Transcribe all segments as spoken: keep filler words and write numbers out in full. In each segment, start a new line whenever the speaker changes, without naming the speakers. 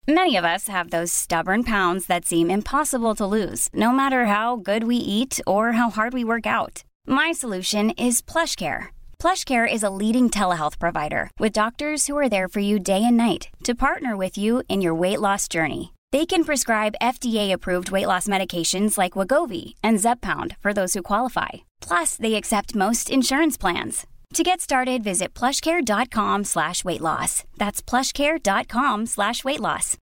Many of us have those stubborn pounds that seem impossible to lose, no matter how good we eat or how hard we work out. My solution is PlushCare. PlushCare is a leading telehealth provider with doctors who are there for you day and night to partner with you in your weight loss journey. They can prescribe F D A-approved weight loss medications like Wegovy and Zepbound for those who qualify. Plus, they accept most insurance plans. To get started, visit plushcare.com slash weight loss. That's plushcare.com slash weight loss.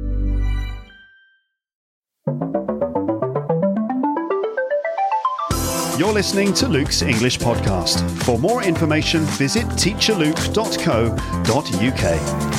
You're listening to Luke's English Podcast. For more information, visit teacher luke dot co dot uk.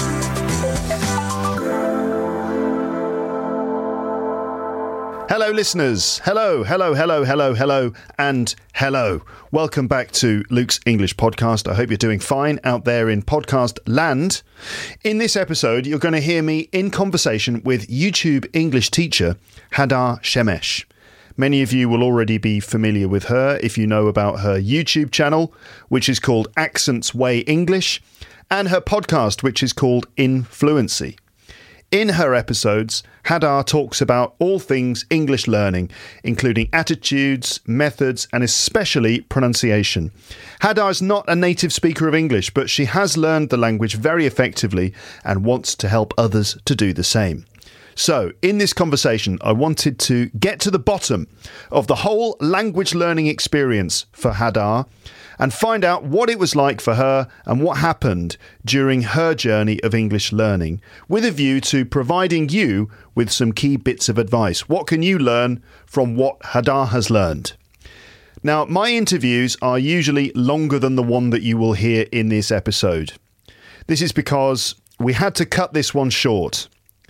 Hello, listeners. Hello, hello, hello, hello, hello, and hello. Welcome back to Luke's English Podcast. I hope you're doing fine out there in podcast land. In this episode, you're going to hear me in conversation with YouTube English teacher Hadar Shemesh. Many of you will already be familiar with her if you know about her YouTube channel, which is called Accents Way English, and her podcast, which is called Influency. In her episodes, Hadar talks about all things English learning, including attitudes, methods, and especially pronunciation. Hadar is not a native speaker of English, but she has learned the language very effectively and wants to help others to do the same. So, in this conversation, I wanted to get to the bottom of the whole language learning experience for Hadar and find out what it was like for her and what happened during her journey of English learning, with a view to providing you with some key bits of advice. What can you learn from what Hadar has learned? Now, my interviews are usually longer than the one that you will hear in this episode. This is because we had to cut this one short.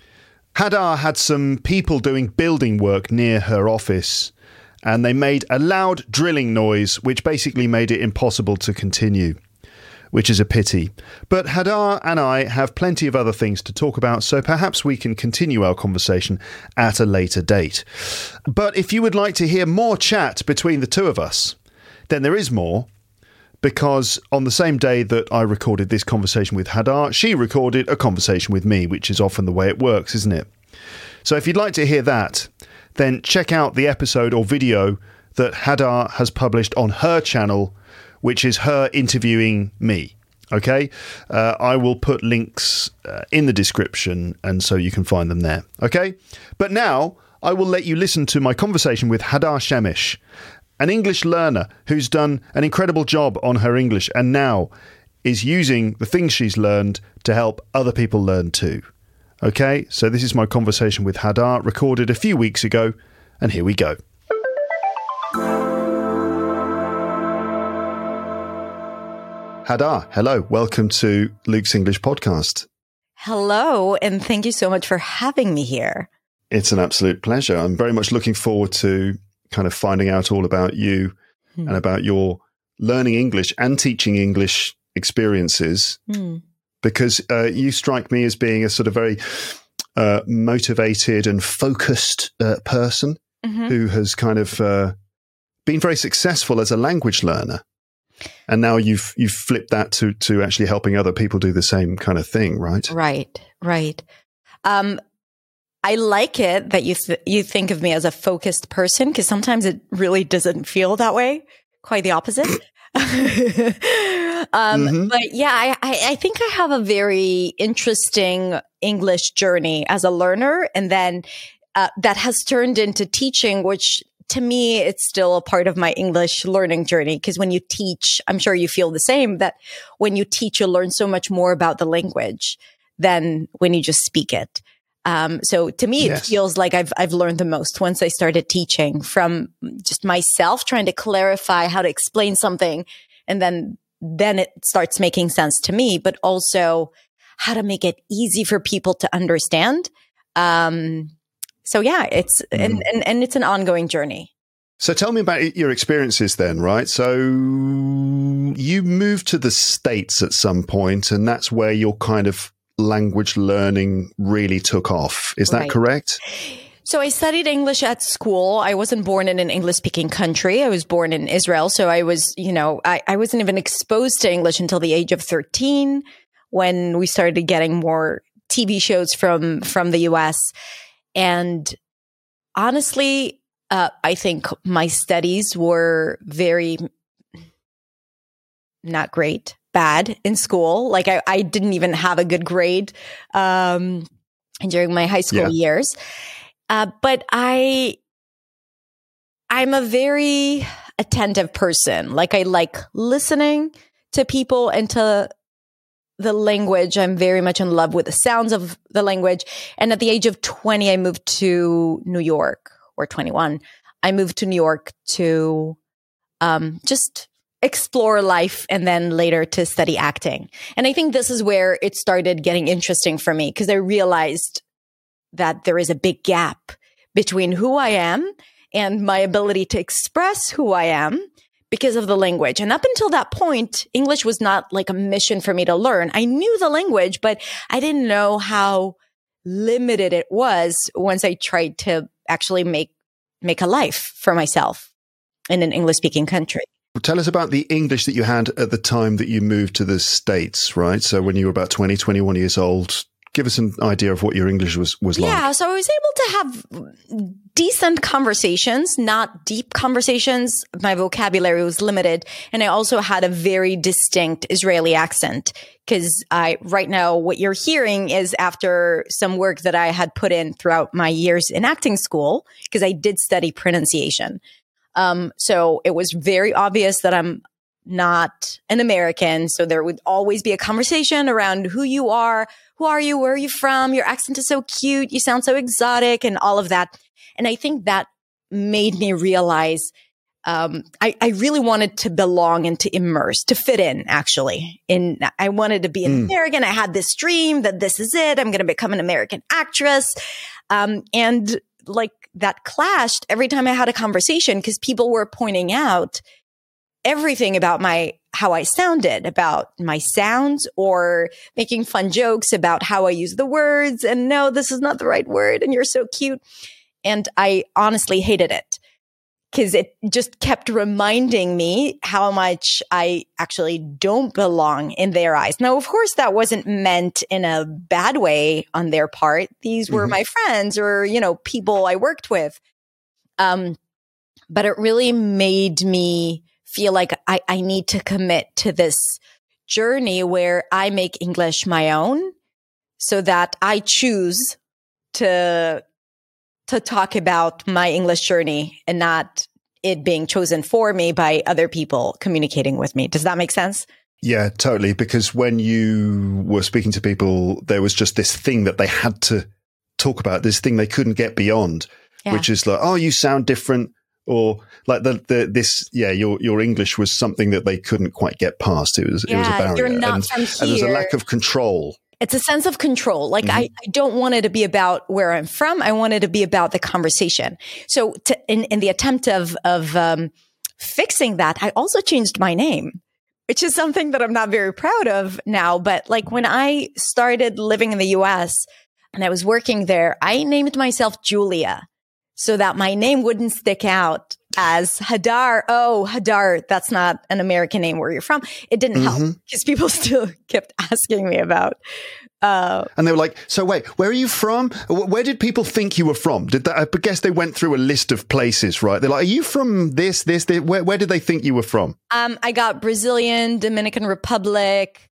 Hadar had some people doing building work near her office, and they made a loud drilling noise, which basically made it impossible to continue, which is a pity. But Hadar and I have plenty of other things to talk about, so perhaps we can continue our conversation at a later date. But if you would like to hear more chat between the two of us, then there is more, because on the same day that I recorded this conversation with Hadar, she recorded a conversation with me, which is often the way it works, isn't it? So if you'd like to hear that, then check out the episode or video that Hadar has published on her channel, which is her interviewing me. Okay? Uh, I will put links uh, in the description, and so you can find them there. Okay? But now I will let you listen to my conversation with Hadar Shemesh, an English learner who's done an incredible job on her English and now is using the things she's learned to help other people learn too. Okay, so this is my conversation with Hadar, recorded a few weeks ago, and here we go. Hadar, hello. Welcome to Luke's English Podcast.
Hello, and thank you so much for having me here.
It's an absolute pleasure. I'm very much looking forward to kind of finding out all about you hmm. and about your learning English and teaching English experiences, hmm. because uh, you strike me as being a sort of very uh, motivated and focused uh, person mm-hmm. who has kind of uh, been very successful as a language learner. And now you've you've flipped that to to actually helping other people do the same kind of thing, right?
Right, right. Um, I like it that you th- you think of me as a focused person, because sometimes it really doesn't feel that way. Quite the opposite. um, mm-hmm. But yeah, I, I, I think I have a very interesting English journey as a learner, and then uh, that has turned into teaching, which to me, it's still a part of my English learning journey. Because when you teach, I'm sure you feel the same, that when you teach, you learn so much more about the language than when you just speak it. Um, so to me, yes. It feels like I've, I've learned the most once I started teaching, from just myself trying to clarify how to explain something. And then, then it starts making sense to me, but also how to make it easy for people to understand. Um, so yeah, it's, mm. and, and, and it's an ongoing journey.
So tell me about your experiences then, right? So you moved to the States at some point, and that's where your kind of language learning really took off. Is that right. correct?
So I studied English at school. I wasn't born in an English-speaking country. I was born in Israel. So I was, you know, I, I wasn't even exposed to English until the age of thirteen, when we started getting more T V shows from from the U S. And honestly, uh, I think my studies were very not great, bad in school. Like I, I didn't even have a good grade um, during my high school yeah. years. Uh, but I, I'm a very attentive person. Like I like listening to people and to the language. I'm very much in love with the sounds of the language. And at the age of twenty, I moved to New York, or twenty-one. I moved to New York to um, just explore life and then later to study acting. And I think this is where it started getting interesting for me, because I realized that there is a big gap between who I am and my ability to express who I am because of the language. And up until that point, English was not like a mission for me to learn. I knew the language, but I didn't know how limited it was once I tried to actually make make a life for myself in an English-speaking country.
Tell us about the English that you had at the time that you moved to the States, right? So when you were about twenty, twenty-one years old, give us an idea of what your English was, was like.
Yeah, so I was able to have decent conversations, not deep conversations. My vocabulary was limited. And I also had a very distinct Israeli accent, because I, right now, what you're hearing is after some work that I had put in throughout my years in acting school, because I did study pronunciation. Um, so it was very obvious that I'm not an American. So there would always be a conversation around who you are, who are you, where are you from? Your accent is so cute. You sound so exotic and all of that. And I think that made me realize, um, I, I really wanted to belong and to immerse, to fit in, actually. In, I wanted to be an mm. American. I had this dream that this is it. I'm going to become an American actress. Um, and like that clashed every time I had a conversation, because people were pointing out everything about my, how I sounded, about my sounds, or making fun jokes about how I use the words. And no, this is not the right word. And you're so cute. And I honestly hated it, because it just kept reminding me how much I actually don't belong in their eyes. Now, of course, that wasn't meant in a bad way on their part. These were mm-hmm. my friends, or, you know, people I worked with. Um, but it really made me feel like I, I need to commit to this journey where I make English my own, so that I choose to to talk about my English journey and not it being chosen for me by other people communicating with me. Does that make sense?
Yeah, totally. Because when you were speaking to people, there was just this thing that they had to talk about, this thing they couldn't get beyond, yeah. which is like, oh, you sound different. Or like the, the this, yeah, your your English was something that they couldn't quite get past. It was
yeah,
it was a barrier,
you're not
and,
from here.
and there's a lack of control.
It's a sense of control. Like mm-hmm. I, I don't want it to be about where I'm from. I want it to be about the conversation. So to, in, in the attempt of of um, fixing that, I also changed my name, which is something that I'm not very proud of now. But like when I started living in the U S and I was working there, I named myself Julia, so that my name wouldn't stick out as Hadar. Oh, Hadar, that's not an American name. Where you're from? It didn't mm-hmm. help, because people still kept asking me about. Uh,
and they were like, so wait, where are you from? Where did people think you were from? Did that, I guess they went through a list of places, right? They're like, are you from this, this, this? Where, where did they think you were from?
Um, I got Brazilian, Dominican Republic,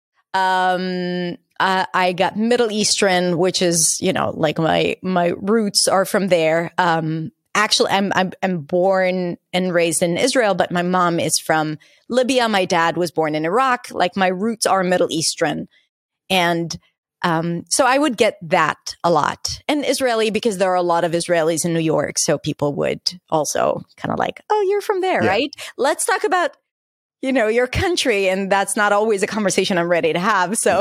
um, Uh, I got Middle Eastern, which is, you know, like my, my roots are from there. Um, actually, I'm, I'm, I'm born and raised in Israel, but my mom is from Libya. My dad was born in Iraq. Like my roots are Middle Eastern. And, um, so I would get that a lot. And Israeli, because there are a lot of Israelis in New York. So people would also kind of like, oh, you're from there, yeah. right? Let's talk about, you know, your country. And that's not always a conversation I'm ready to have. So.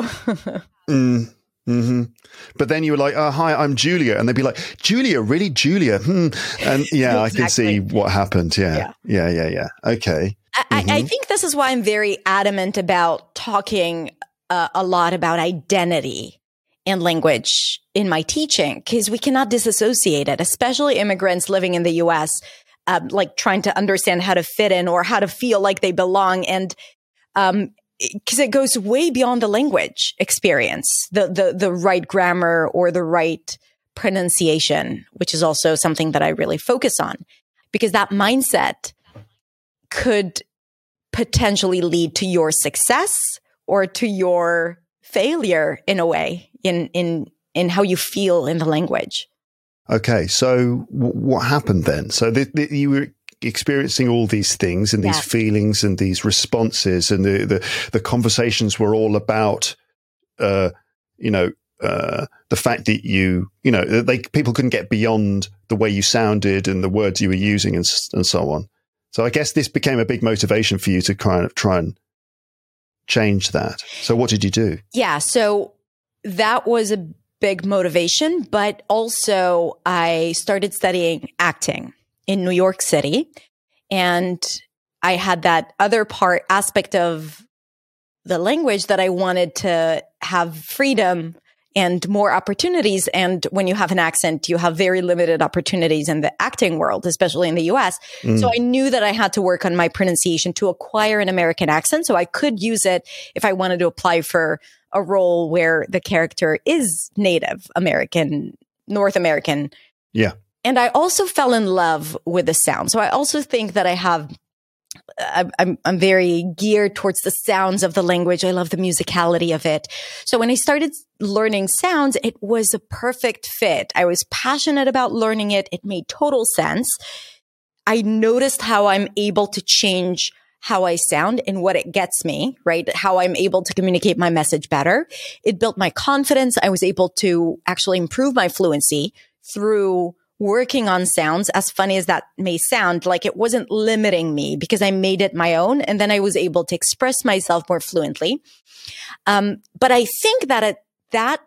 mm, mm-hmm. But then you were like, oh, hi, I'm Julia. And they'd be like, Julia, really? Julia? Hmm. And yeah, exactly. I can see what happened. Yeah. Yeah. Yeah. Yeah. yeah. Okay.
I, mm-hmm. I think this is why I'm very adamant about talking uh, a lot about identity and language in my teaching, because we cannot disassociate it, especially immigrants living in the U S, Uh, like trying to understand how to fit in or how to feel like they belong. And um, because it goes way beyond the language experience, the, the, the right grammar or the right pronunciation, which is also something that I really focus on, because that mindset could potentially lead to your success or to your failure in a way in, in, in how you feel in the language.
Okay. So w- what happened then? So th- th- you were experiencing all these things and these
Yeah.
feelings and these responses, and the, the, the conversations were all about, uh, you know, uh, the fact that you, you know, they, people couldn't get beyond the way you sounded and the words you were using and, s- and so on. So I guess this became a big motivation for you to kind of try and change that. So what did you do?
Yeah. So that was a big motivation, but also I started studying acting in New York City. And I had that other part aspect of the language that I wanted to have freedom and more opportunities. And when you have an accent, you have very limited opportunities in the acting world, especially in the U S. Mm. So I knew that I had to work on my pronunciation to acquire an American accent so I could use it if I wanted to apply for a role where the character is Native American, North American.
Yeah.
And I also fell in love with the sound. So I also think that I have, I'm, I'm very geared towards the sounds of the language. I love the musicality of it. So when I started learning sounds, it was a perfect fit. I was passionate about learning it. It made total sense. I noticed how I'm able to change how I sound and what it gets me, right? How I'm able to communicate my message better. It built my confidence. I was able to actually improve my fluency through working on sounds. As funny as that may sound, like it wasn't limiting me because I made it my own. And then I was able to express myself more fluently. Um, but I think that at that,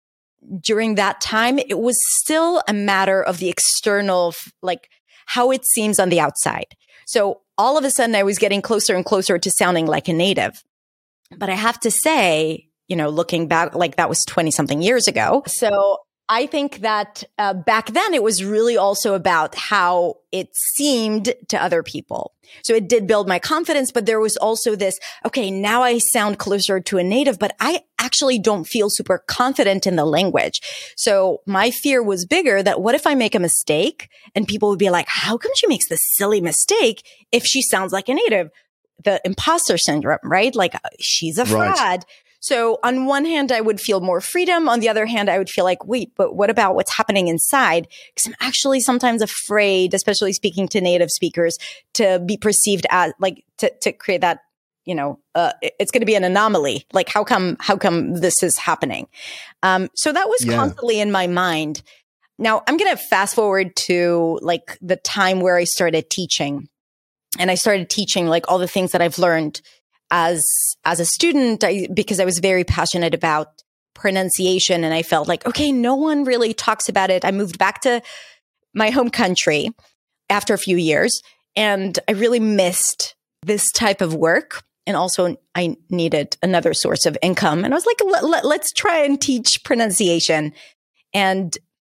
during that time, it was still a matter of the external, like how it seems on the outside. So all of a sudden I was getting closer and closer to sounding like a native. But I have to say, you know, looking back, like that was twenty something years ago. So I think that uh, back then it was really also about how it seemed to other people. So it did build my confidence, but there was also this, okay, now I sound closer to a native, but I actually don't feel super confident in the language. So my fear was bigger that what if I make a mistake and people would be like, how come she makes this silly mistake if she sounds like a native? The imposter syndrome, right? Like she's a fraud. Right. So on one hand, I would feel more freedom. On the other hand, I would feel like, wait, but what about what's happening inside? Because I'm actually sometimes afraid, especially speaking to native speakers, to be perceived as like to, to create that, you know, uh, it's going to be an anomaly. Like how come, how come this is happening? Um, so that was yeah. constantly in my mind. Now I'm going to fast forward to like the time where I started teaching, and I started teaching like all the things that I've learned as, as a student, I, because I was very passionate about pronunciation and I felt like, okay, no one really talks about it. I moved back to my home country after a few years and I really missed this type of work. And also I needed another source of income. And I was like, let, let, let's try and teach pronunciation. And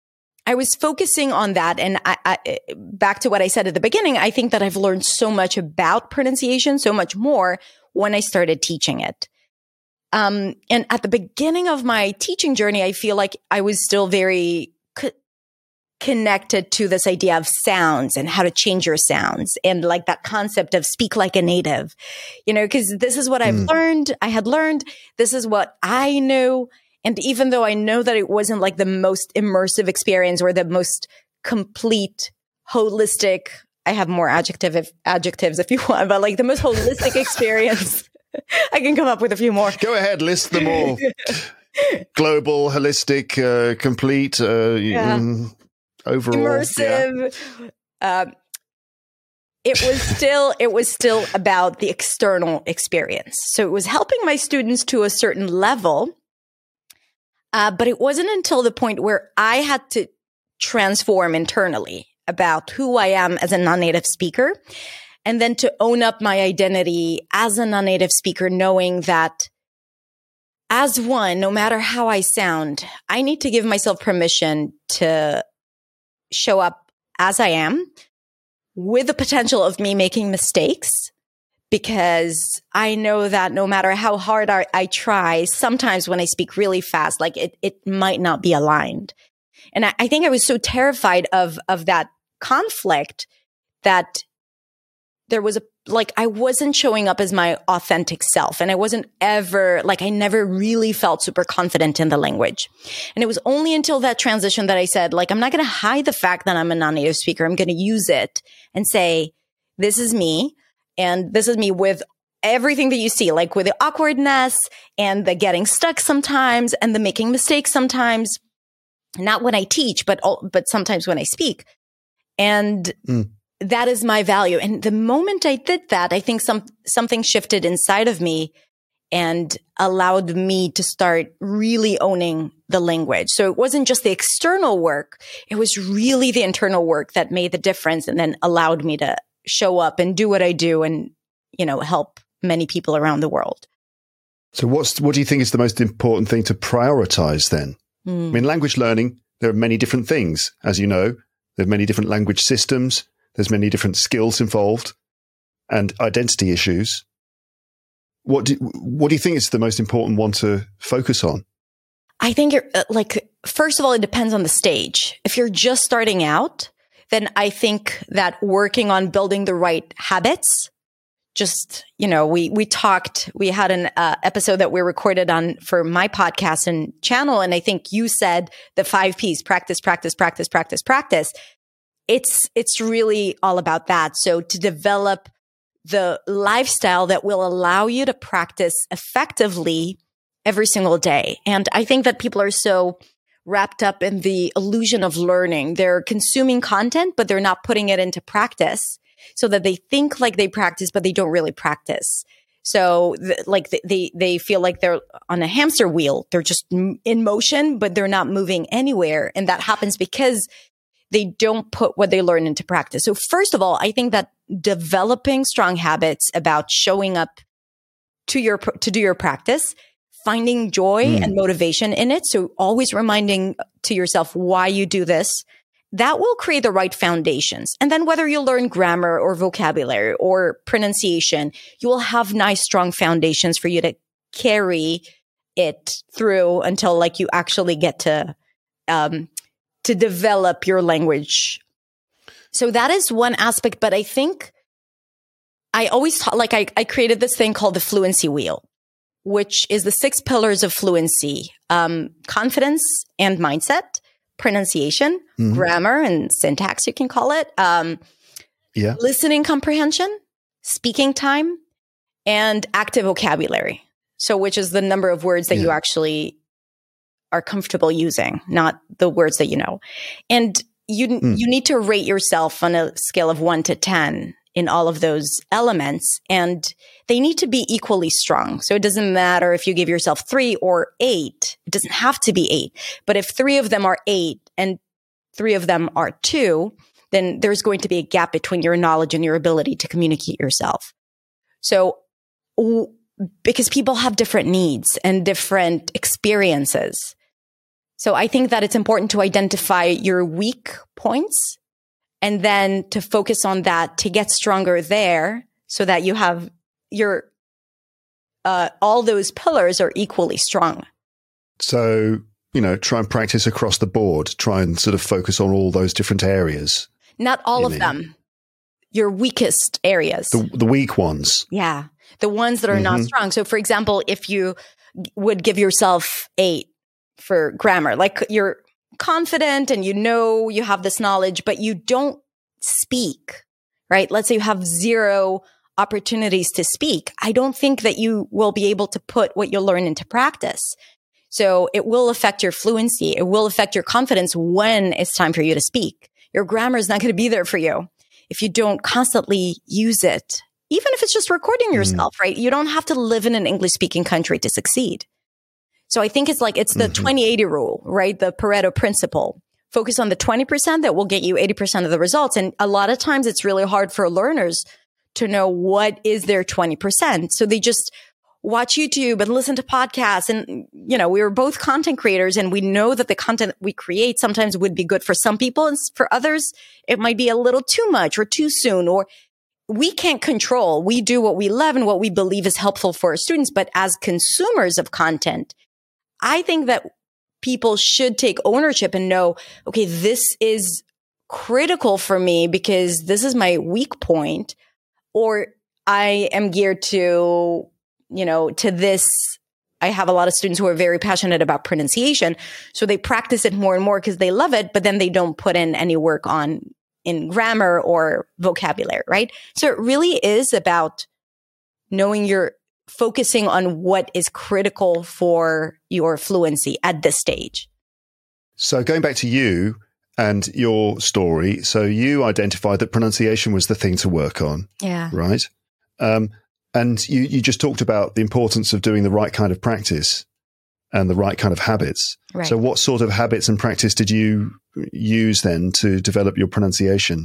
I was focusing on that. And I, I, back to what I said at the beginning, I think that I've learned so much about pronunciation, so much more when I started teaching it. Um, and at the beginning of my teaching journey, I feel like I was still very co- connected to this idea of sounds and how to change your sounds and like that concept of speak like a native, you know, because this is what I've mm. learned. I had learned. This is what I knew. And even though I know that it wasn't like the most immersive experience or the most complete, holistic, I have more adjective if, adjectives if you want, but like the most holistic experience, I can come up with a few more.
Go ahead, list them all. Global, holistic, uh, complete, uh, yeah. um, overall.
Immersive. Yeah. Um, it was still, it was still about the external experience. So it was helping my students to a certain level. Uh, but it wasn't until the point where I had to transform internally about who I am as a non-native speaker, and then to own up my identity as a non-native speaker, knowing that as one, no matter how I sound, I need to give myself permission to show up as I am with the potential of me making mistakes, because I know that no matter how hard I, I try, sometimes when I speak really fast, like it, it might not be aligned. And I, I think I was so terrified of, of that conflict that there was a, like, I wasn't showing up as my authentic self. And I wasn't ever, like, I never really felt super confident in the language. And it was only until that transition that I said, like, I'm not going to hide the fact that I'm a non-native speaker. I'm going to use it and say, this is me. And this is me with everything that you see, like with the awkwardness and the getting stuck sometimes and the making mistakes sometimes, not when I teach, but, but sometimes when I speak. And mm. that is my value. And the moment I did that, I think some, something shifted inside of me and allowed me to start really owning the language. So it wasn't just the external work. It was really the internal work that made the difference and then allowed me to show up and do what I do and, you know, help many people around the world.
So what's, what do you think is the most important thing to prioritize then? Mm. I mean, language learning, there are many different things, as you know, there are many different language systems. There's many different skills involved and identity issues. What do, what do you think is the most important one to focus on?
I think you're like, first of all, it depends on the stage. If you're just starting out, then I think that working on building the right habits, just, you know, we, we talked, we had an uh, episode that we recorded on for my podcast and channel. And I think you said the five P's, practice, practice, practice, practice, practice. It's, it's really all about that. So to develop the lifestyle that will allow you to practice effectively every single day. And I think that people are so wrapped up in the illusion of learning. They're consuming content, but they're not putting it into practice so that they think like they practice, but they don't really practice. So th- like th- they, they feel like they're on a hamster wheel. They're just m- in motion, but they're not moving anywhere. And that happens because they don't put what they learn into practice. So first of all, I think that developing strong habits about showing up to your, to do your practice, finding joy mm. and motivation in it. So always reminding to yourself why you do this, that will create the right foundations. And then whether you learn grammar or vocabulary or pronunciation, you will have nice, strong foundations for you to carry it through until like you actually get to, um, to develop your language. So that is one aspect. But I think I always taught, like I, I created this thing called the fluency wheel, which is the six pillars of fluency, um, confidence and mindset, pronunciation, mm-hmm. grammar and syntax, you can call it, um, yeah. listening comprehension, speaking time, and active vocabulary. So which is the number of words that yeah. you actually are comfortable using, not the words that you know. And you mm. you need to rate yourself on a scale of one to ten in all of those elements, and they need to be equally strong. So it doesn't matter if you give yourself three or eight. It doesn't have to be eight. But if three of them are eight and three of them are two, then there's going to be a gap between your knowledge and your ability to communicate yourself. So w- because people have different needs and different experiences. So I think that it's important to identify your weak points and then to focus on that to get stronger there so that you have your, uh, all those pillars are equally strong.
So, you know, try and practice across the board, try and sort of focus on all those different areas.
Not all of mean. them. Your weakest areas.
The, the weak ones.
Yeah. The ones that are mm-hmm. not strong. So for example, if you would give yourself eight for grammar, like you're confident and you know you have this knowledge, but you don't speak, right? Let's say you have zero opportunities to speak. I don't think that you will be able to put what you learn into practice. So it will affect your fluency. It will affect your confidence when it's time for you to speak. Your grammar is not going to be there for you if you don't constantly use it. Even if it's just recording yourself, mm. right? You don't have to live in an English speaking country to succeed. So I think it's like, it's the mm-hmm. twenty eighty rule, right? The Pareto principle. Focus on the twenty percent that will get you eighty percent of the results. And a lot of times it's really hard for learners to know what is their twenty percent. So they just watch YouTube and listen to podcasts. And, you know, we were both content creators and we know that the content we create sometimes would be good for some people. And for others, it might be a little too much or too soon, or we can't control. We do what we love and what we believe is helpful for our students. But as consumers of content, I think that people should take ownership and know, okay, this is critical for me because this is my weak point, or I am geared to, you know, to this. I have a lot of students who are very passionate about pronunciation. So they practice it more and more because they love it, but then they don't put in any work on in grammar or vocabulary, right? So it really is about knowing you're focusing on what is critical for your fluency at this stage.
So going back to you and your story, so you identified that pronunciation was the thing to work on.
Yeah.
Right? Um, and you, you just talked about the importance of doing the right kind of practice and the right kind of habits.
Right.
So what sort of habits and practice did you use then to develop your pronunciation?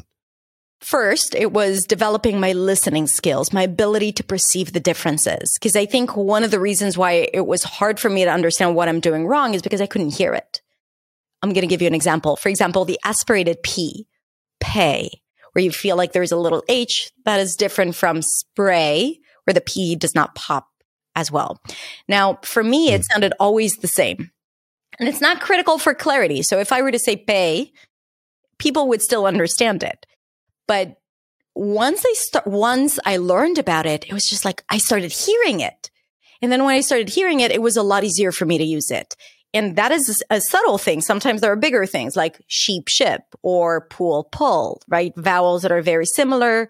First, it was developing my listening skills, my ability to perceive the differences. Because I think one of the reasons why it was hard for me to understand what I'm doing wrong is because I couldn't hear it. I'm going to give you an example. For example, the aspirated P, pay, where you feel like there's a little H that is different from spray, where the P does not pop as well. Now, for me, it sounded always the same. And it's not critical for clarity. So if I were to say pay, people would still understand it. But once I start, once I learned about it, it was just like I started hearing it. And then when I started hearing it, it was a lot easier for me to use it. And that is a subtle thing. Sometimes there are bigger things like sheep, ship, or pool, pull, right? Vowels that are very similar.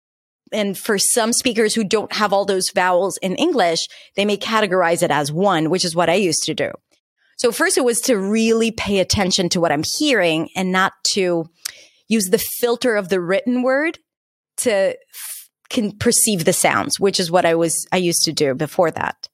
And for some speakers who don't have all those vowels in English, they may categorize it as one, which is what I used to do. So first it was to really pay attention to what I'm hearing and not to use the filter of the written word to f- can perceive the sounds, which is what I was, I used to do before that.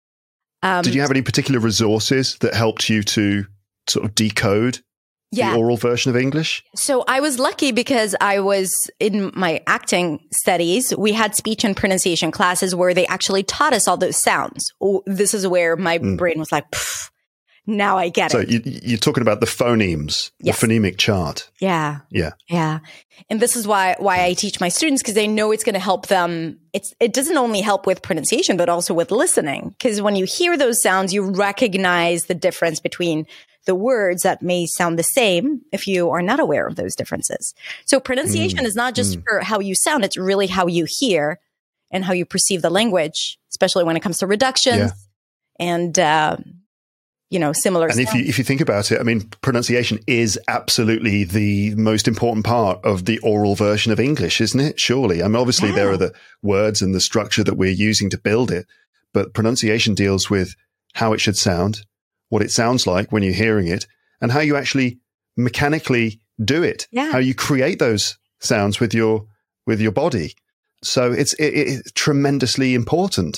Um,
Did you have any particular resources that helped you to sort of decode
yeah.
the oral version of English?
So I was lucky because I was in my acting studies. We had speech and pronunciation classes where they actually taught us all those sounds. Oh, this is where my mm. brain was like, pfft. Now I get
so
it.
So you, you're talking about the phonemes,
yes.
the phonemic chart.
Yeah.
Yeah.
Yeah. And this is why why I teach my students, because they know it's going to help them. It's It doesn't only help with pronunciation, but also with listening. Because when you hear those sounds, you recognize the difference between the words that may sound the same if you are not aware of those differences. So pronunciation mm. is not just mm. for how you sound, it's really how you hear and how you perceive the language, especially when it comes to reductions yeah. and uh you know, similar.
And if you, if you think about it, I mean, pronunciation is absolutely the most important part of the oral version of English, isn't it? Surely. I mean, obviously yeah. there are the words and the structure that we're using to build it, but pronunciation deals with how it should sound, what it sounds like when you're hearing it, and how you actually mechanically do it,
yeah.
how you create those sounds with your, with your body. So it's, it, it's tremendously important.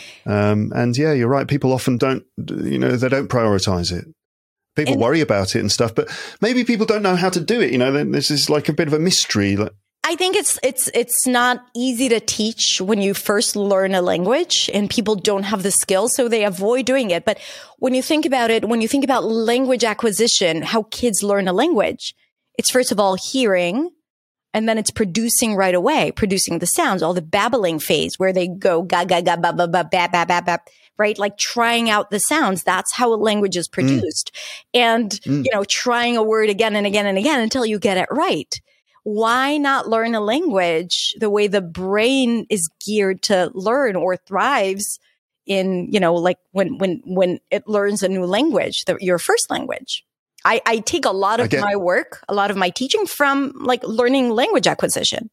Um, and yeah, you're right. People often don't, you know, they don't prioritize it. People and, worry about it and stuff, but maybe people don't know how to do it. You know, this is like a bit of a mystery. Like,
I think it's, it's, it's not easy to teach when you first learn a language and people don't have the skills, so they avoid doing it. But when you think about it, when you think about language acquisition, how kids learn a language, it's first of all hearing. And then it's producing right away, producing the sounds, all the babbling phase where they go ga, ga, ga, ba, ba, ba, ba, ba, ba, ba, right? Like trying out the sounds. That's how a language is produced. Mm. And, mm. you know, trying a word again and again and again until you get it right. Why not learn a language the way the brain is geared to learn or thrives in, you know, like when, when, when it learns a new language, the, your first language? I, I take a lot of get, my work, a lot of my teaching from like learning language acquisition.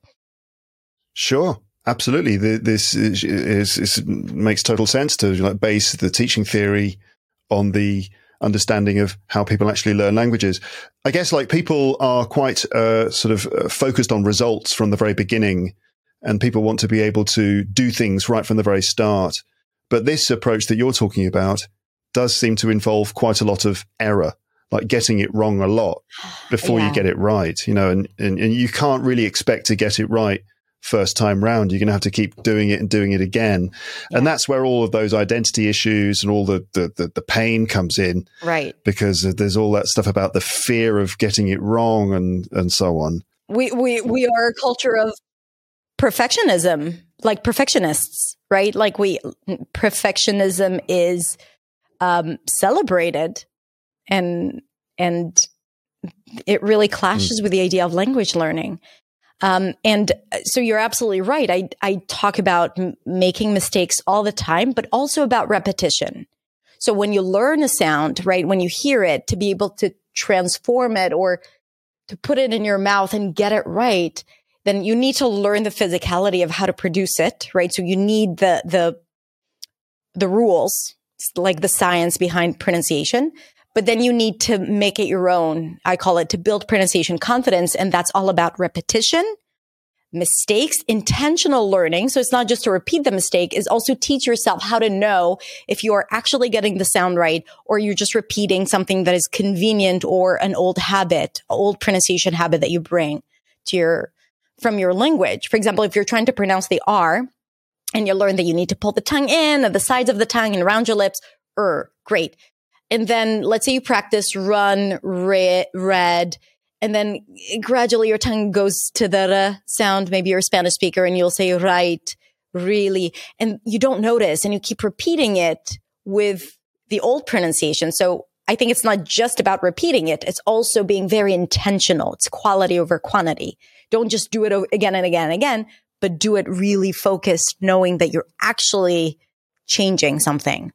Sure. Absolutely. The, this is, is, is makes total sense to like base the teaching theory on the understanding of how people actually learn languages. I guess like people are quite uh, sort of uh, focused on results from the very beginning, and people want to be able to do things right from the very start. But this approach that you're talking about does seem to involve quite a lot of error. Like getting it wrong a lot before yeah. you get it right, you know, and, and, and you can't really expect to get it right first time round. You're going to have to keep doing it and doing it again. Yeah. And that's where all of those identity issues and all the, the, the, the pain comes in.
Right.
Because there's all that stuff about the fear of getting it wrong and, and so on.
We, we, we are a culture of perfectionism, like perfectionists, right? Like we, perfectionism is um, celebrated, and and it really clashes mm. with the idea of language learning. Um, and so you're absolutely right. I I talk about m- making mistakes all the time, but also about repetition. So when you learn a sound, right, when you hear it, to be able to transform it or to put it in your mouth and get it right, then you need to learn the physicality of how to produce it, right? So you need the the the rules, like the science behind pronunciation, but then you need to make it your own. I call it to build pronunciation confidence, and that's all about repetition, mistakes, intentional learning. So it's not just to repeat the mistake, is also teach yourself how to know if you are actually getting the sound right, or you're just repeating something that is convenient or an old habit, old pronunciation habit that you bring to your, from your language. For example, if you're trying to pronounce the R and you learn that you need to pull the tongue in at the sides of the tongue and around your lips, er, great. And then let's say you practice run, re, read, and then gradually your tongue goes to the r sound. Maybe you're a Spanish speaker and you'll say right, really, and you don't notice, and you keep repeating it with the old pronunciation. So I think it's not just about repeating it. It's also being very intentional. It's quality over quantity. Don't just do it again and again and again, but do it really focused, knowing that you're actually changing something.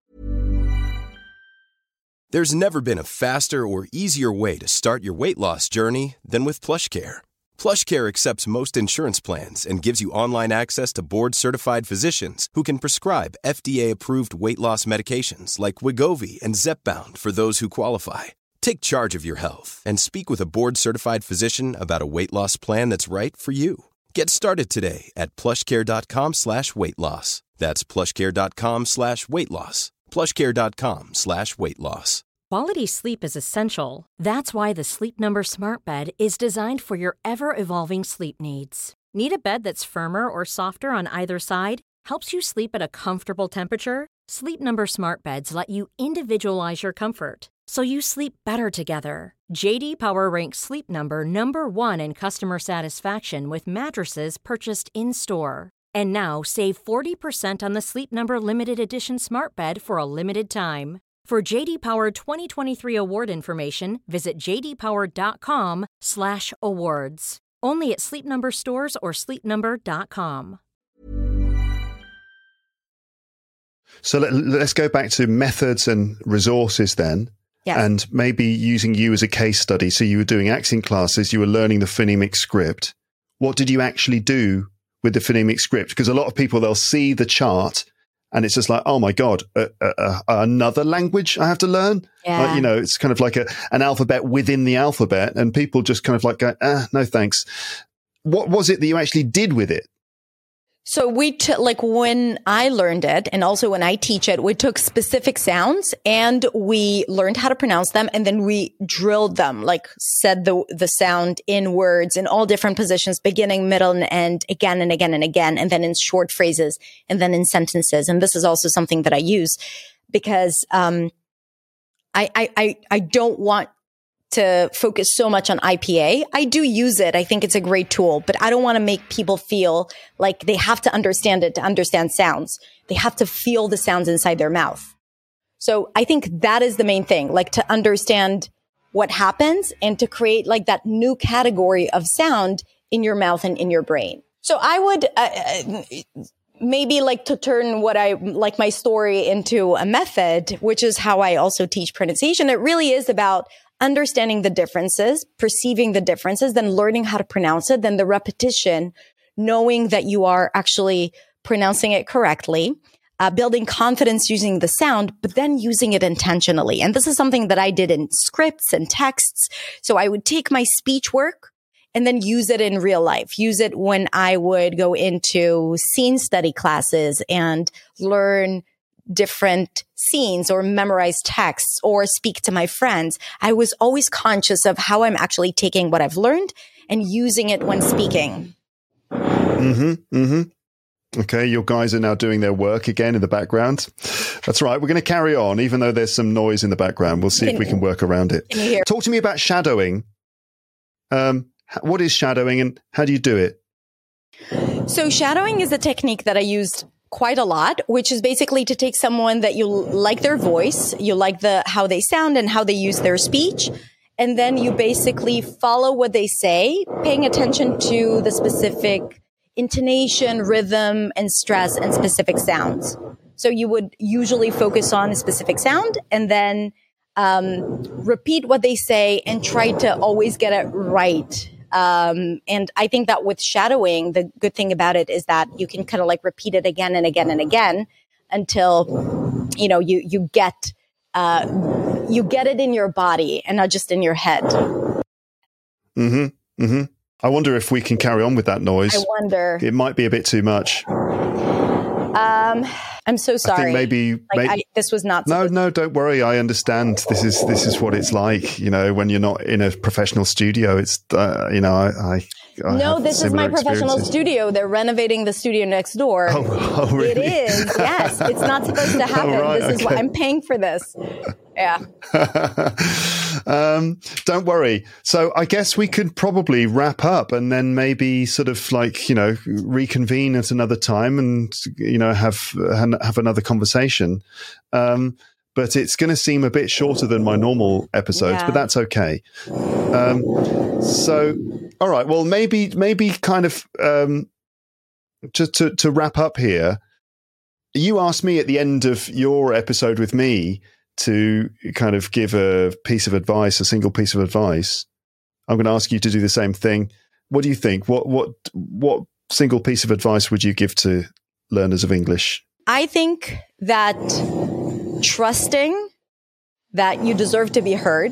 There's never been a faster or easier way to start your weight loss journey than with PlushCare. PlushCare accepts most insurance plans and gives you online access to board-certified physicians who can prescribe F D A-approved weight loss medications like Wegovy and Zepbound for those who qualify. Take charge of your health and speak with a board-certified physician about a weight loss plan that's right for you. Get started today at plushcare.com slash weight loss. That's plushcare.com slash weight loss. plushcare.com slash weight loss.
Quality sleep is essential. That's why the Sleep Number Smart Bed is designed for your ever-evolving sleep needs. Need a bed that's firmer or softer on either side? Helps you sleep at a comfortable temperature? Sleep Number Smart Beds let you individualize your comfort, so you sleep better together. J D Power ranks Sleep Number number one in customer satisfaction with mattresses purchased in-store. And now, save forty percent on the Sleep Number Limited Edition Smart Bed for a limited time. For J D Power twenty twenty-three award information, visit jdpower.com slash awards. Only at Sleep Number stores or sleep number dot com.
So let, let's go back to methods and resources then.
Yes.
And maybe using you as a case study. So you were doing accent classes, you were learning the phonemic script. What did you actually do with the phonemic script? Because a lot of people, they'll see the chart and it's just like, oh my God, uh, uh, uh, another language I have to learn.
Yeah.
Uh, you know, it's kind of like a, an alphabet within the alphabet, and people just kind of like go, ah, no, thanks. What was it that you actually did with it?
So we took, like when I learned it, and also when I teach it, we took specific sounds and we learned how to pronounce them, and then we drilled them, like said the the sound in words in all different positions, beginning, middle, and end, again and again and again, and then in short phrases, and then in sentences. And this is also something that I use because um, I, I I I don't want to focus so much on I P A. I do use it. I think it's a great tool, but I don't want to make people feel like they have to understand it to understand sounds. They have to feel the sounds inside their mouth. So I think that is the main thing, like to understand what happens and to create like that new category of sound in your mouth and in your brain. So I would uh, maybe like to turn what I like my story into a method, which is how I also teach pronunciation. It really is about understanding the differences, perceiving the differences, then learning how to pronounce it, then the repetition, knowing that you are actually pronouncing it correctly, uh, building confidence using the sound, but then using it intentionally. And this is something that I did in scripts and texts. So I would take my speech work and then use it in real life, use it when I would go into scene study classes and learn different scenes or memorize texts or speak to my friends. I was always conscious of how I'm actually taking what I've learned and using it when speaking.
Mm-hmm. Mm-hmm. Okay. Your guys are now doing their work again in the background. That's right. We're going to carry on, even though there's some noise in the background. We'll see can, if we can work around it.
Can you hear?
Talk to me about shadowing. Um, what is shadowing and how do you do it?
So shadowing is a technique that I used quite a lot, which is basically to take someone that you like their voice, you like the how they sound and how they use their speech, and then you basically follow what they say, paying attention to the specific intonation, rhythm, and stress and specific sounds. So you would usually focus on a specific sound and then um, repeat what they say and try to always get it right. Um, and I think that with shadowing, the good thing about it is that you can kind of like repeat it again and again and again until, you know, you, you get, uh, you get it in your body and not just in your head.
Mm-hmm. Mm-hmm. I wonder if we can carry on with that noise.
I wonder.
It might be a bit too much.
Um, I'm so sorry.
I think maybe,
like,
maybe
I, this was not.
No, no, don't worry. I understand. This is this is what it's like. You know, when you're not in a professional studio, it's uh, you know, I. I, I
no, this is my professional studio. They're renovating the studio next door.
Oh, oh really?
It is. Yes, it's not supposed to happen.
Oh, right,
this is
okay.
what I'm paying for this. Yeah.
um, don't worry. So I guess we could probably wrap up and then maybe sort of like, you know, reconvene at another time and, you know, have, have another conversation. Um, but it's going to seem a bit shorter than my normal episodes,
yeah.
but that's okay. Um, so, all right. Well, maybe, maybe kind of, um, just to, to wrap up here, you asked me at the end of your episode with me to kind of give a piece of advice, a single piece of advice. I'm going to ask you to do the same thing. What do you think? What what what single piece of advice would you give to learners of English?
I think that trusting that you deserve to be heard,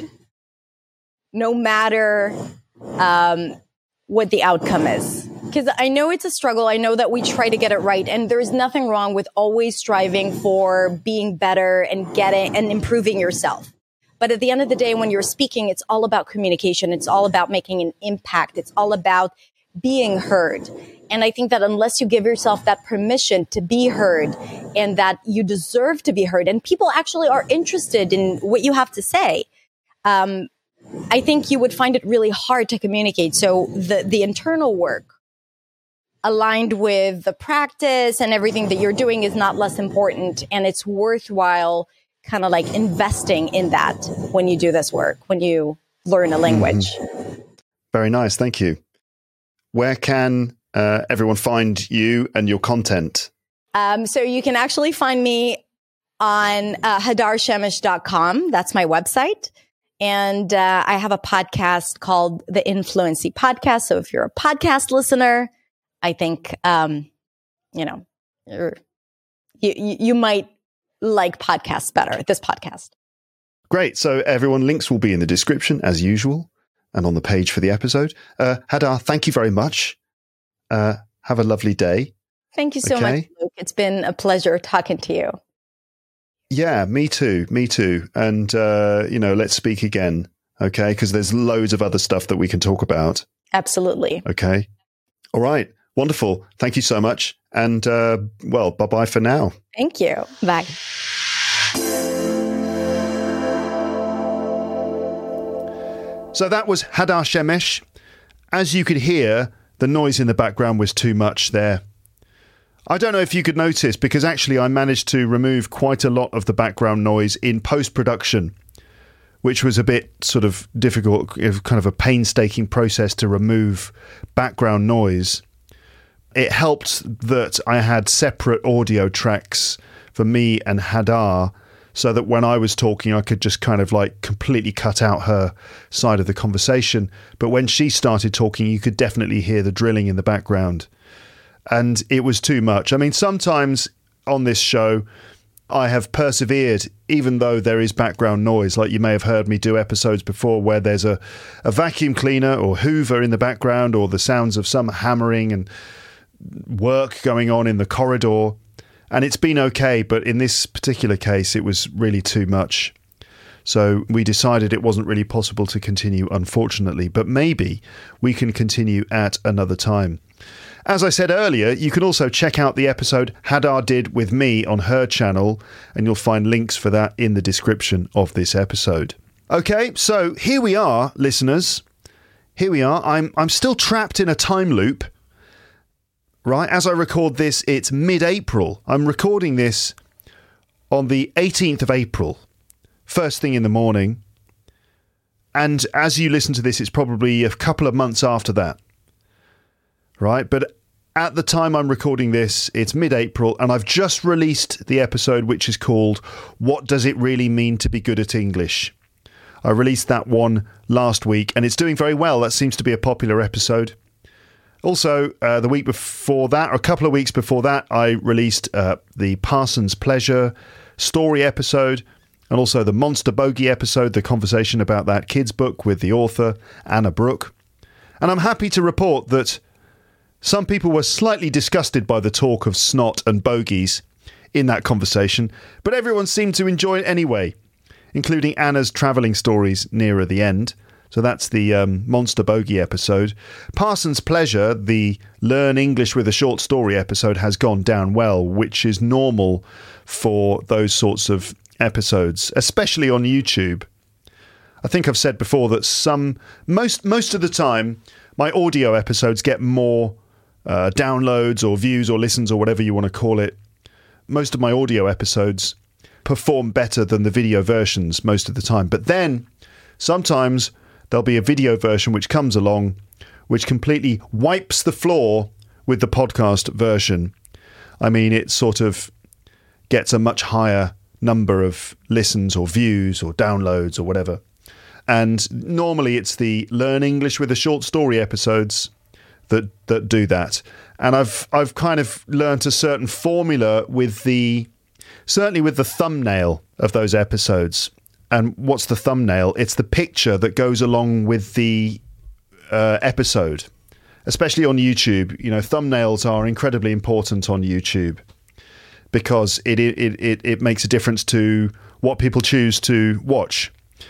no matter um, what the outcome is. Because I know it's a struggle. I know that we try to get it right. And there's nothing wrong with always striving for being better and getting and improving yourself. But at the end of the day, when you're speaking, it's all about communication. It's all about making an impact. It's all about being heard. And I think that unless you give yourself that permission to be heard and that you deserve to be heard and people actually are interested in what you have to say, um, I think you would find it really hard to communicate. So the, the internal work aligned with the practice and everything that you're doing is not less important. And it's worthwhile kind of like investing in that when you do this work, when you learn a language.
Mm-hmm. Very nice. Thank you. Where can uh, everyone find you and your content?
Um, so you can actually find me on uh, hadar shemesh dot com. That's my website. And uh, I have a podcast called the Influency Podcast. So if you're a podcast listener, I think, um, you know, you're, you, you might like podcasts better, this podcast.
Great. So everyone, links will be in the description as usual and on the page for the episode. Uh, Hadar, thank you very much. Uh, have a lovely day.
Thank you so
okay.
much, Luke. It's been a pleasure talking to you.
Yeah, me too. Me too. And, uh, you know, let's speak again. Okay. Because there's loads of other stuff that we can talk about.
Absolutely.
Okay. All right. Wonderful. Thank you so much. And, uh, well, bye-bye for now.
Thank you. Bye.
So that was Hadar Shemesh. As you could hear, the noise in the background was too much there. I don't know if you could notice, because actually I managed to remove quite a lot of the background noise in post-production, which was a bit sort of difficult, kind of a painstaking process to remove background noise. It helped that I had separate audio tracks for me and Hadar, so that when I was talking, I could just kind of like completely cut out her side of the conversation. But when she started talking, you could definitely hear the drilling in the background. And it was too much. I mean, sometimes on this show, I have persevered, even though there is background noise. Like you may have heard me do episodes before where there's a, a vacuum cleaner or Hoover in the background, or the sounds of some hammering and work going on in the corridor. And it's been okay, but in this particular case, it was really too much. So we decided it wasn't really possible to continue, unfortunately, but maybe we can continue at another time. As I said earlier, you can also check out the episode Hadar did with me on her channel, and you'll find links for that in the description of this episode. Okay, so here we are, listeners. Here we are. I'm I'm still trapped in a time loop. right? As I record this, it's mid-April. I'm recording this on the eighteenth of April, first thing in the morning. And as you listen to this, it's probably a couple of months after that, right? But at the time I'm recording this, it's mid-April, and I've just released the episode which is called What Does It Really Mean to Be Good at English? I released that one last week, and it's doing very well. That seems to be a popular episode. Also, uh, the week before that, or a couple of weeks before that, I released uh, the Parsons Pleasure story episode, and also the Monster Bogey episode, the conversation about that kids' book with the author, Anna Brooke. And I'm happy to report that some people were slightly disgusted by the talk of snot and bogies in that conversation, but everyone seemed to enjoy it anyway, including Anna's travelling stories nearer the end. So that's the um, Monster Bogey episode. Parsons Pleasure, the Learn English with a Short Story episode, has gone down well, which is normal for those sorts of episodes, especially on YouTube. I think I've said before that some most most of the time my audio episodes get more uh, downloads or views or listens or whatever you want to call it. Most of my audio episodes perform better than the video versions most of the time. But then sometimes there'll be a video version which comes along which completely wipes the floor with the podcast version. I mean, it sort of gets a much higher number of listens or views or downloads or whatever. And normally it's the Learn English with a Short Story episodes that that do that. And I've I've kind of learnt a certain formula with the certainly with the thumbnail of those episodes. And what's the thumbnail? It's the picture that goes along with the uh, episode, especially on YouTube. You know, thumbnails are incredibly important on YouTube because it it it it makes a difference to what people choose to watch.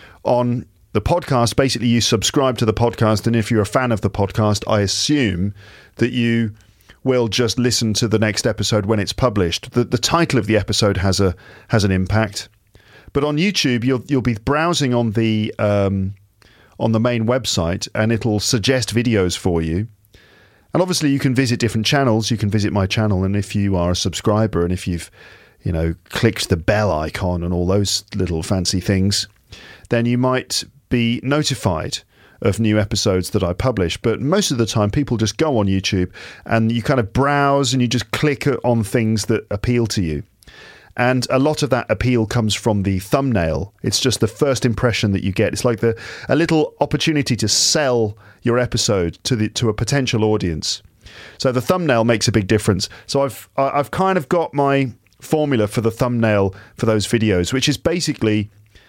On the podcast, basically you subscribe to the podcast, and if you're a fan of the podcast, I assume that you will just listen to the next episode when it's published. The the title of the episode has a has an impact. But on YouTube, you'll you'll be browsing on the um, on the main website, and it'll suggest videos for you. And obviously, you can visit different channels. You can visit my channel, and if you are a subscriber, and if you've you know clicked the bell icon and all those little fancy things, then you might be notified of new episodes that I publish. But most of the time, people just go on YouTube and you kind of browse and you just click on things that appeal to you. And a lot of that appeal comes from the thumbnail. It's just the first impression that you get. It's like the a little opportunity to sell your episode to the to a potential audience. So the thumbnail makes a big difference. So I've I've kind of got my formula for the thumbnail for those videos, which is basically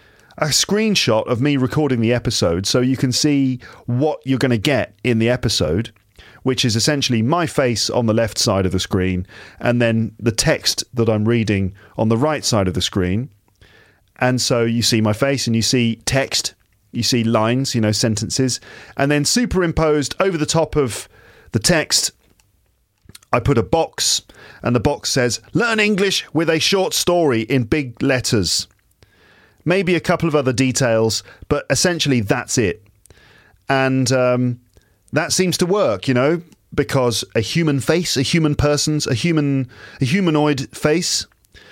a screenshot of me recording the episode, so you can see what you're going to get in the episode, which is essentially my face on the left side of the screen, and then the text that I'm reading on the right side of the screen. And so you see my face and you see text, you see lines, you know, sentences, and then superimposed over the top of the text, I put a box, and the box says, "Learn English with a Short Story" in big letters. Maybe a couple of other details, but essentially that's it. And um, that seems to work, you know, because a human face, a human person's, a human, a humanoid face,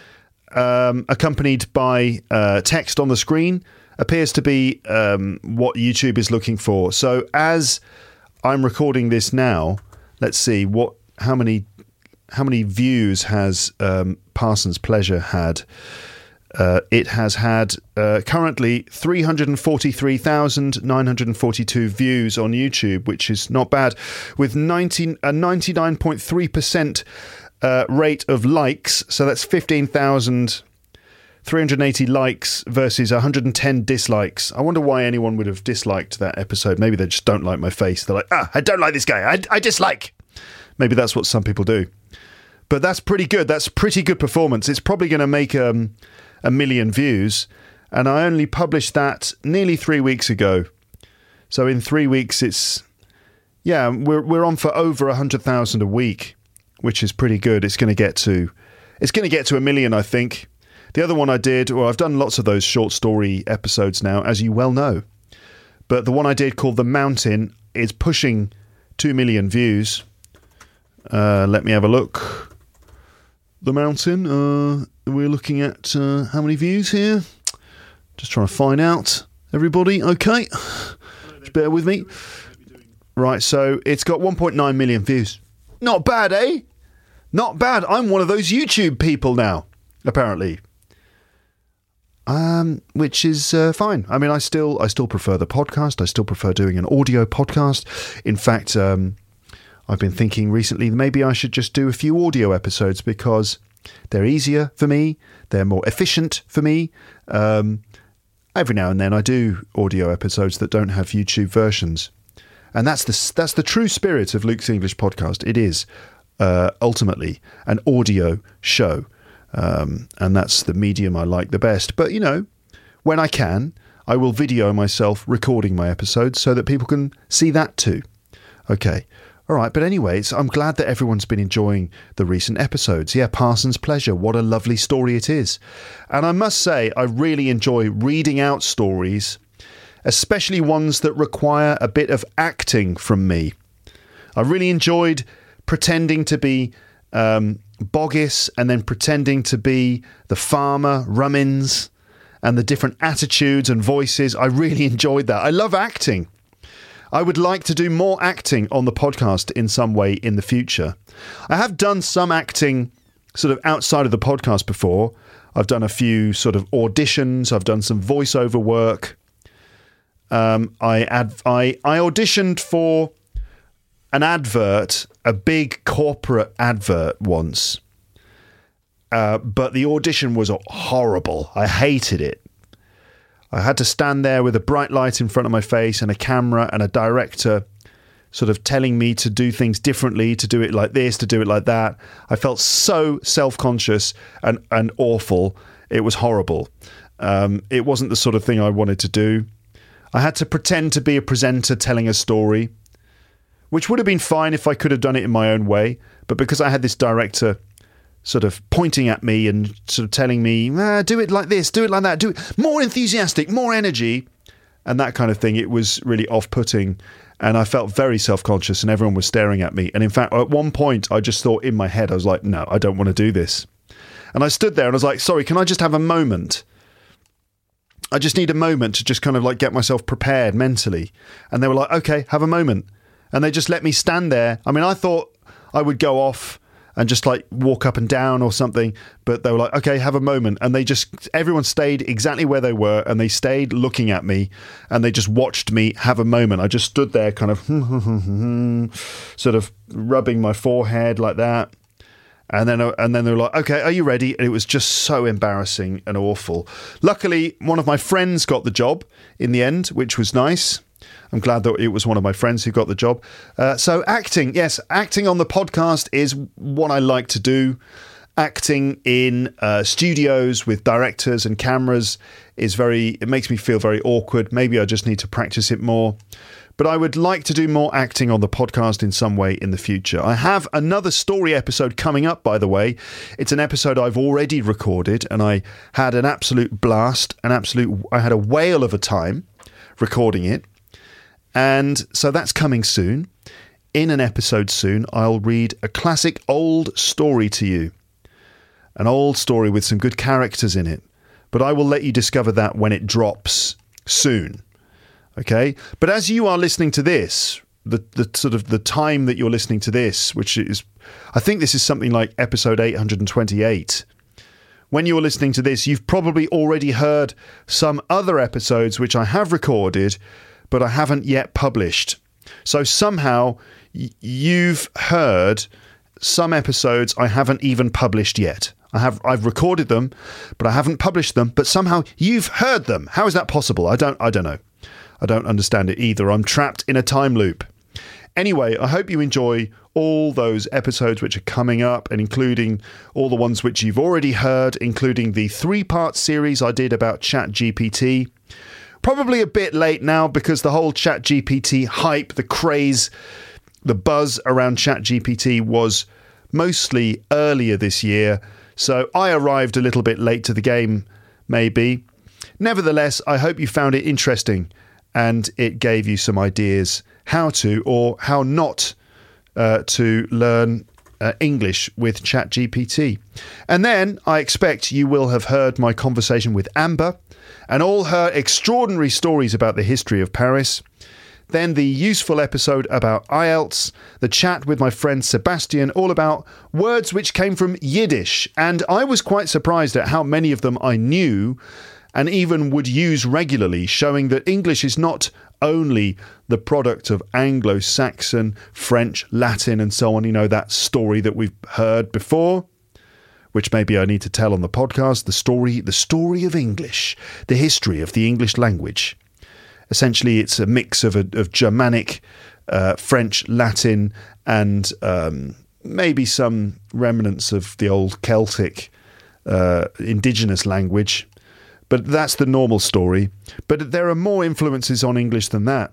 um, accompanied by uh, text on the screen, appears to be um, what YouTube is looking for. So as I'm recording this now, let's see what how many how many views has um, Parsons Pleasure had. Uh, it has had uh, currently three hundred forty-three thousand nine hundred forty-two views on YouTube, which is not bad, with ninety, a ninety-nine point three percent uh, rate of likes. So that's fifteen thousand three hundred eighty likes versus one hundred ten dislikes. I wonder why anyone would have disliked that episode. Maybe they just don't like my face. They're like, ah, I don't like this guy. I, I dislike. Maybe that's what some people do. But that's pretty good. That's pretty good performance. It's probably going to make um, a million views. And I only published that nearly three weeks ago. So in three weeks, it's, yeah, we're we're on for over one hundred thousand a week, which is pretty good. It's going to get to, it's going to get to a million, I think. The other one I did, well, I've done lots of those short story episodes now, as you well know. But the one I did called The Mountain is pushing two million views. Uh, let me have a look. The mountain. Uh, we're looking at uh, how many views here? Just trying to find out. Everybody, okay? Just bear with me. Right, so it's got one point nine million views. Not bad, eh? Not bad. I'm one of those YouTube people now, apparently. Um, which is uh, fine. I mean, I still, I still prefer the podcast. I still prefer doing an audio podcast. In fact, um, I've been thinking recently maybe I should just do a few audio episodes because they're easier for me. They're more efficient for me. Um, every now and then I do audio episodes that don't have YouTube versions. And that's the that's the true spirit of Luke's English Podcast. It is uh, ultimately an audio show. Um, and that's the medium I like the best. But, you know, when I can, I will video myself recording my episodes so that people can see that too. Okay. All right. But anyways, I'm glad that everyone's been enjoying the recent episodes. Yeah, Parson's Pleasure. What a lovely story it is. And I must say, I really enjoy reading out stories, especially ones that require a bit of acting from me. I really enjoyed pretending to be um, Boggis and then pretending to be the farmer, Rummins, and the different attitudes and voices. I really enjoyed that. I love acting. I would like to do more acting on the podcast in some way in the future. I have done some acting sort of outside of the podcast before. I've done a few sort of auditions. I've done some voiceover work. Um, I, ad- I I auditioned for an advert, a big corporate advert once, uh, but the audition was horrible. I hated it. I had to stand there with a bright light in front of my face and a camera and a director sort of telling me to do things differently, to do it like this, to do it like that. I felt so self-conscious and, and awful. It was horrible. Um, it wasn't the sort of thing I wanted to do. I had to pretend to be a presenter telling a story, which would have been fine if I could have done it in my own way. But because I had this director sort of pointing at me and sort of telling me, ah, do it like this, do it like that, do it more enthusiastic, more energy, and that kind of thing, it was really off-putting. And I felt very self-conscious and everyone was staring at me. And in fact, at one point, I just thought in my head, I was like, no, I don't want to do this. And I stood there and I was like, sorry, can I just have a moment? I just need a moment to just kind of like get myself prepared mentally. And they were like, okay, have a moment. And they just let me stand there. I mean, I thought I would go off and just like walk up and down or something. But they were like, okay, have a moment. And they just, everyone stayed exactly where they were and they stayed looking at me and they just watched me have a moment. I just stood there kind of sort of rubbing my forehead like that. And then and then they were like, okay, are you ready? And it was just so embarrassing and awful. Luckily, one of my friends got the job in the end, which was nice. I'm glad that it was one of my friends who got the job. Uh, so acting, yes, acting on the podcast is what I like to do. Acting in uh, studios with directors and cameras is very, it makes me feel very awkward. Maybe I just need to practice it more. But I would like to do more acting on the podcast in some way in the future. I have another story episode coming up, by the way. It's an episode I've already recorded and I had an absolute blast, an absolute, I had a whale of a time recording it. And so that's coming soon. In an episode soon, I'll read a classic old story to you. An old story with some good characters in it. But I will let you discover that when it drops soon. Okay? But as you are listening to this, the, the sort of the time that you're listening to this, which is, I think this is something like episode eight hundred twenty-eight. When you're listening to this, you've probably already heard some other episodes which I have recorded, but I haven't yet published. So somehow y- you've heard some episodes I haven't even published yet. I have, I've recorded them, but I haven't published them, but somehow you've heard them. How is that possible? I don't, I don't know. I don't understand it either. I'm trapped in a time loop. Anyway, I hope you enjoy all those episodes which are coming up, and including all the ones which you've already heard, including the three-part series I did about ChatGPT. Probably a bit late now because the whole ChatGPT hype, the craze, the buzz around ChatGPT was mostly earlier this year. So I arrived a little bit late to the game, maybe. Nevertheless, I hope you found it interesting and it gave you some ideas how to or how not uh, to learn uh, English with ChatGPT. And then I expect you will have heard my conversation with Amber and all her extraordinary stories about the history of Paris. Then the useful episode about I E L T S, the chat with my friend Sebastian, all about words which came from Yiddish. And I was quite surprised at how many of them I knew and even would use regularly, showing that English is not only the product of Anglo-Saxon, French, Latin, and so on. You know, that story that we've heard before, which maybe I need to tell on the podcast, the story, the story of English, the history of the English language. Essentially, it's a mix of, a, of Germanic, uh, French, Latin, and um, maybe some remnants of the old Celtic uh, indigenous language. But that's the normal story. But there are more influences on English than that.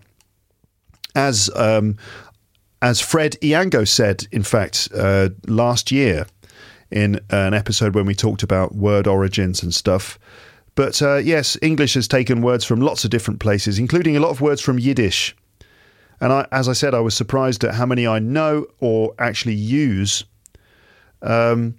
As um, as Fred Iango said, in fact, uh, last year in an episode when we talked about word origins and stuff. But uh, yes, English has taken words from lots of different places, including a lot of words from Yiddish. And I, as I said, I was surprised at how many I know or actually use. Um,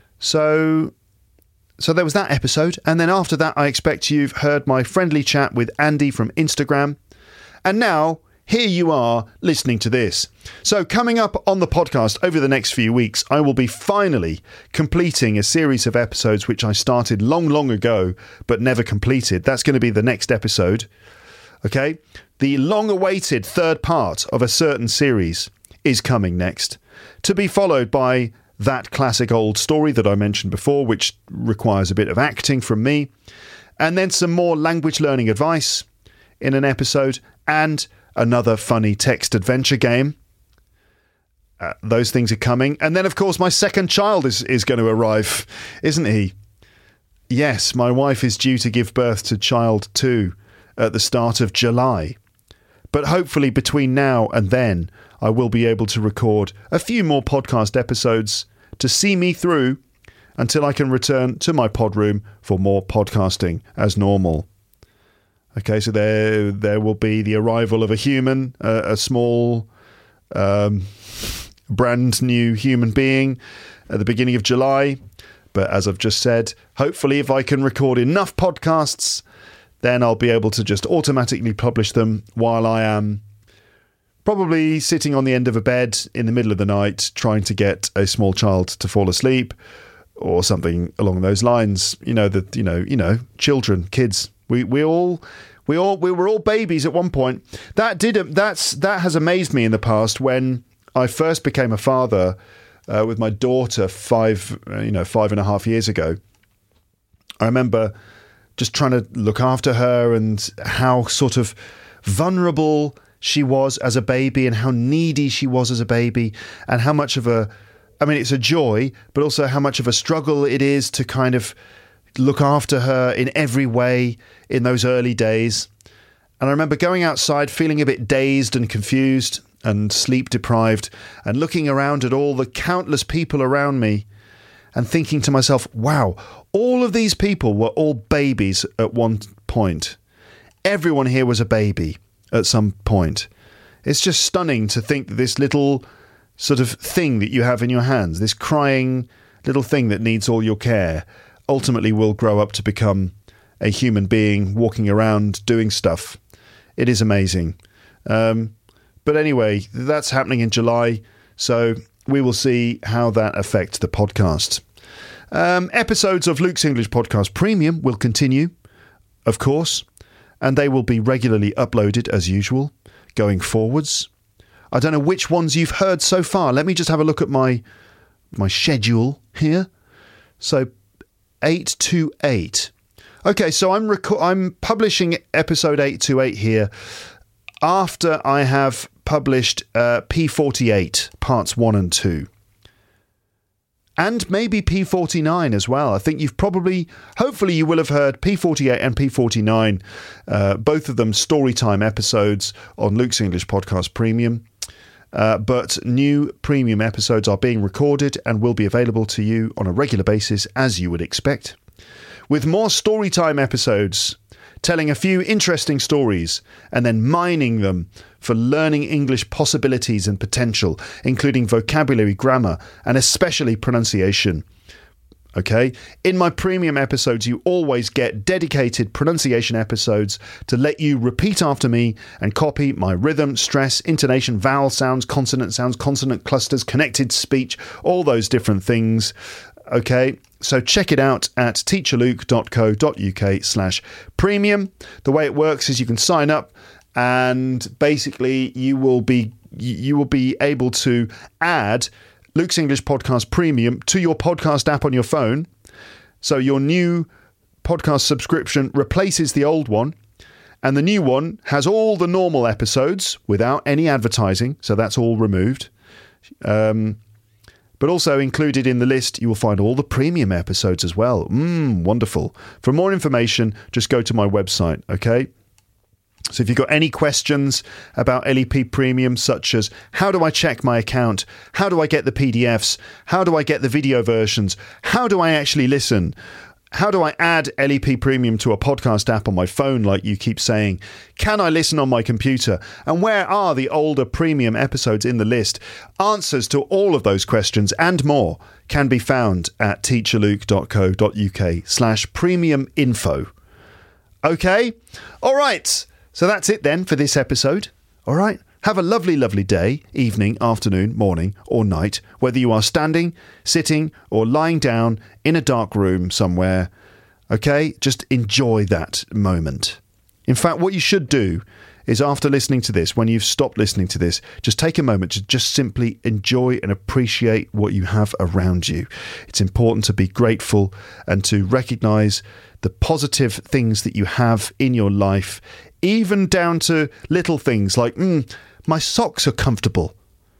so... So there was that episode, and then after that I expect you've heard my friendly chat with Andy from Instagram. And now, here you are listening to this. So coming up on the podcast over the next few weeks, I will be finally completing a series of episodes which I started long, long ago, but never completed. That's going to be the next episode. Okay? The long-awaited third part of a certain series is coming next, to be followed by that classic old story that I mentioned before, which requires a bit of acting from me, and then some more language learning advice in an episode, and another funny text adventure game. Uh, those things are coming. And then, of course, my second child is, is going to arrive, isn't he? Yes, my wife is due to give birth to child two at the start of July. But hopefully between now and then, I will be able to record a few more podcast episodes to see me through until I can return to my pod room for more podcasting as normal. Okay, so there there will be the arrival of a human, uh, a small, um, brand new human being at the beginning of July. But as I've just said, hopefully if I can record enough podcasts, then I'll be able to just automatically publish them while I am probably sitting on the end of a bed in the middle of the night trying to get a small child to fall asleep or something along those lines. You know, that, you know, you know, children, kids, we, we all, we all, we were all babies at one point. That did, that's, that has amazed me in the past when I first became a father uh, with my daughter five, you know, five and a half years ago. I remember just trying to look after her and how sort of vulnerable she was as a baby and how needy she was as a baby and how much of a, I mean, it's a joy, but also how much of a struggle it is to kind of look after her in every way in those early days. And I remember going outside feeling a bit dazed and confused and sleep deprived and looking around at all the countless people around me and thinking to myself, wow, all of these people were all babies at one point. Everyone here was a baby at some point. It's just stunning to think that this little sort of thing that you have in your hands, this crying little thing that needs all your care, ultimately will grow up to become a human being walking around doing stuff. It is amazing. Um, but anyway, that's happening in July, so we will see how that affects the podcast. Um, episodes of Luke's English Podcast Premium will continue, of course, and they will be regularly uploaded as usual going forwards. I don't know which ones you've heard so far. Let me just have a look at my my schedule here. So eight to eight. Okay, so I'm reco- I'm publishing episode eight to eight here after I have published uh, P forty-eight parts one and two. And maybe P forty-nine as well. I think you've probably, hopefully you will have heard P forty-eight and P forty-nine, uh, both of them storytime episodes on Luke's English Podcast Premium. Uh, but new premium episodes are being recorded and will be available to you on a regular basis, as you would expect. With more storytime episodes telling a few interesting stories and then mining them for learning English possibilities and potential, including vocabulary, grammar, and especially pronunciation. Okay? In my premium episodes, you always get dedicated pronunciation episodes to let you repeat after me and copy my rhythm, stress, intonation, vowel sounds, consonant sounds, consonant clusters, connected speech, all those different things. Okay? So check it out at teacherluke.co.uk slash premium. The way it works is you can sign up and basically you will be you will be able to add Luke's English Podcast Premium to your podcast app on your phone. So your new podcast subscription replaces the old one, and the new one has all the normal episodes without any advertising. So that's all removed. Um, but also included in the list, you will find all the premium episodes as well. Mmm, wonderful. For more information, just go to my website, okay? So if you've got any questions about L E P Premium, such as how do I check my account? How do I get the P D Fs? How do I get the video versions? How do I actually listen? How do I add L E P Premium to a podcast app on my phone, like you keep saying? Can I listen on my computer? And where are the older premium episodes in the list? Answers to all of those questions and more can be found at teacherluke.co.uk slash premium info. Okay? All right. So that's it then for this episode. All right. Have a lovely, lovely day, evening, afternoon, morning or night, whether you are standing, sitting or lying down in a dark room somewhere. Okay. Just enjoy that moment. In fact, what you should do is after listening to this, when you've stopped listening to this, just take a moment to just simply enjoy and appreciate what you have around you. It's important to be grateful and to recognize the positive things that you have in your life, even down to little things like, mm, my socks are comfortable,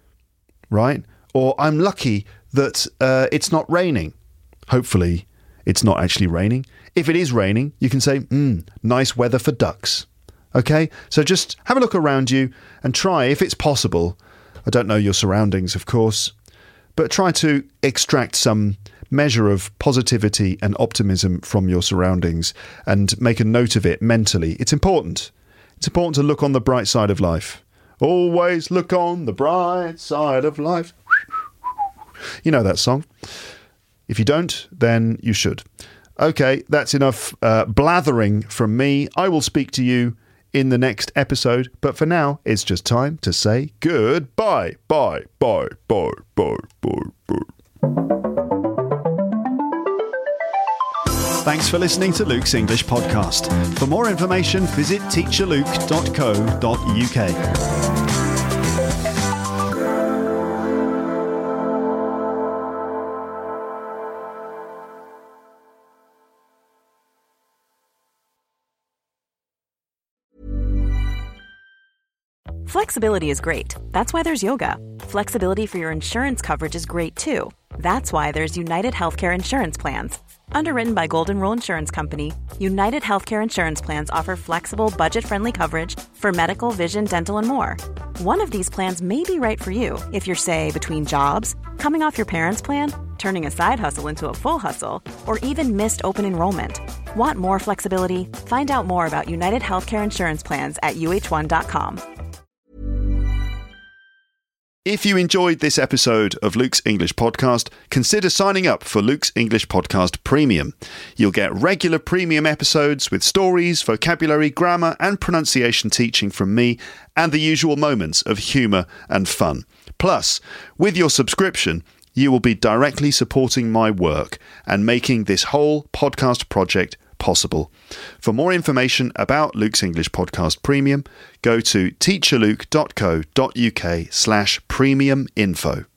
right? Or I'm lucky that uh, it's not raining. Hopefully it's not actually raining. If it is raining, you can say, mm, nice weather for ducks. Okay? So just have a look around you and try, if it's possible, I don't know your surroundings, of course, but try to extract some measure of positivity and optimism from your surroundings and make a note of it mentally. It's important. It's important to look on the bright side of life. Always look on the bright side of life. You know that song. If you don't, then you should. Okay, that's enough uh, blathering from me. I will speak to you in the next episode, but for now, it's just time to say goodbye. Bye, bye, bye, bye, bye, bye. Thanks for listening to Luke's English Podcast. For more information, visit teacherluke dot co dot uk.
Flexibility is great. That's why there's yoga. Flexibility for your insurance coverage is great too. That's why there's United Healthcare Insurance Plans. Underwritten by Golden Rule Insurance Company, United Healthcare Insurance Plans offer flexible, budget-friendly coverage for medical, vision, dental, and more. One of these plans may be right for you if you're, say, between jobs, coming off your parents' plan, turning a side hustle into a full hustle, or even missed open enrollment. Want more flexibility? Find out more about United Healthcare Insurance Plans at U H one dot com.
If you enjoyed this episode of Luke's English Podcast, consider signing up for Luke's English Podcast Premium. You'll get regular premium episodes with stories, vocabulary, grammar and pronunciation teaching from me and the usual moments of humour and fun. Plus, with your subscription, you will be directly supporting my work and making this whole podcast project possible. For more information about Luke's English Podcast Premium, go to teacherluke dot co dot uk slash premium info.